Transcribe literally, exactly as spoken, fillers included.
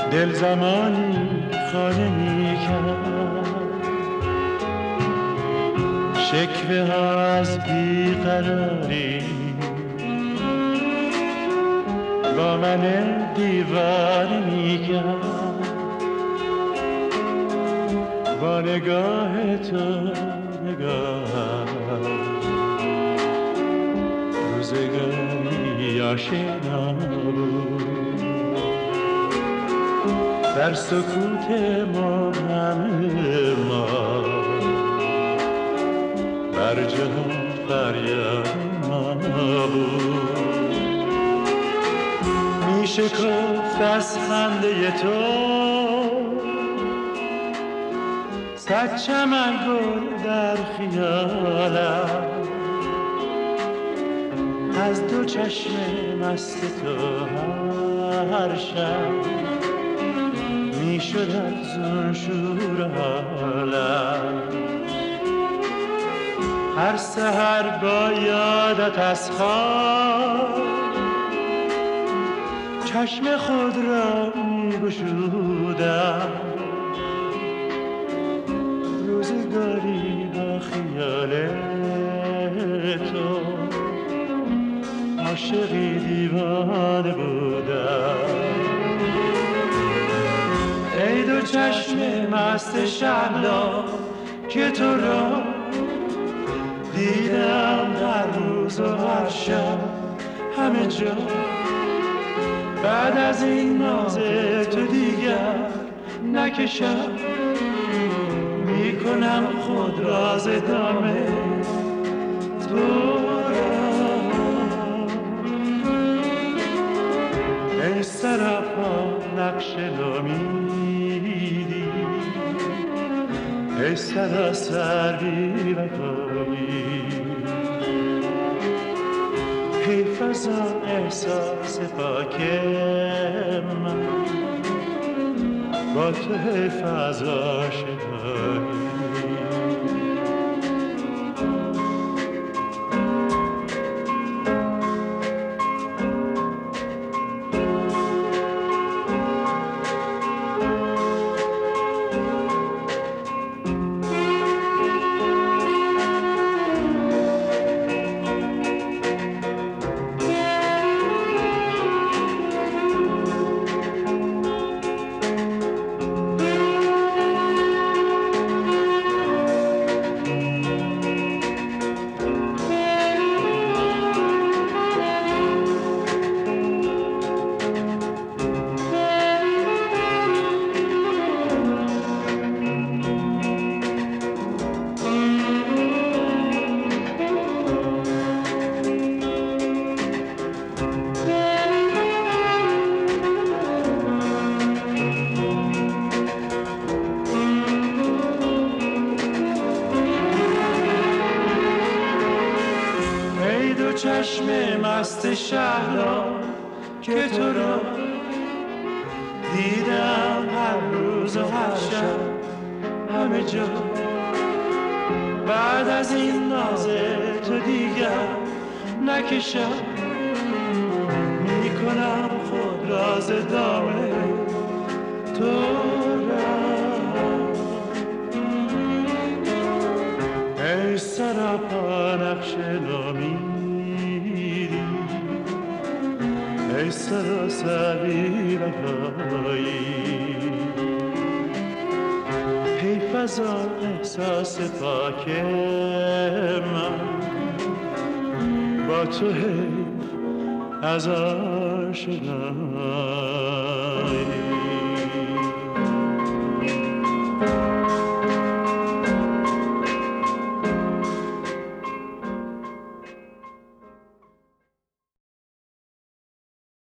دل زمانی خانه می کرد، شکوه ها از بیقراری با من دیوانه می کرد. با نگاه تو نگاه روزگاری آشنا بود، در سکوت مبهم ما بر جهان فریاد ما بود. می شکفت از خنده تو صد چمن گل در خیالم، از دو چشم مست تو هر شب می شد افزون شور حالم. هر سحر با یادت از خواب چشم خود را می گشودم، روزگاری با خیال تو عاشقی دیوانه بودم. ای دو چشم مست شهلا که تو را دیدم هر روز و هر شب همه جا، بعد از این ناز تو دیگر نکشم، میکنم خود راز دامه تو را. ای سراپا نقش نامیدی، ای سراسر بی وفایی، حیف از آن احساس پاک من، با تو حیف از آشنایی. چشم مست شهلا که تو را دیدم هر روز و هر شب همه جا، بعد از این ناز تو دیگر نکشم، میکنم خود راز دامه تو را. ای سراپا نقش نامیدی، ای سراسر بی وفایی، حیف از آن احساس پاک من، با تو حیف از آشنایی.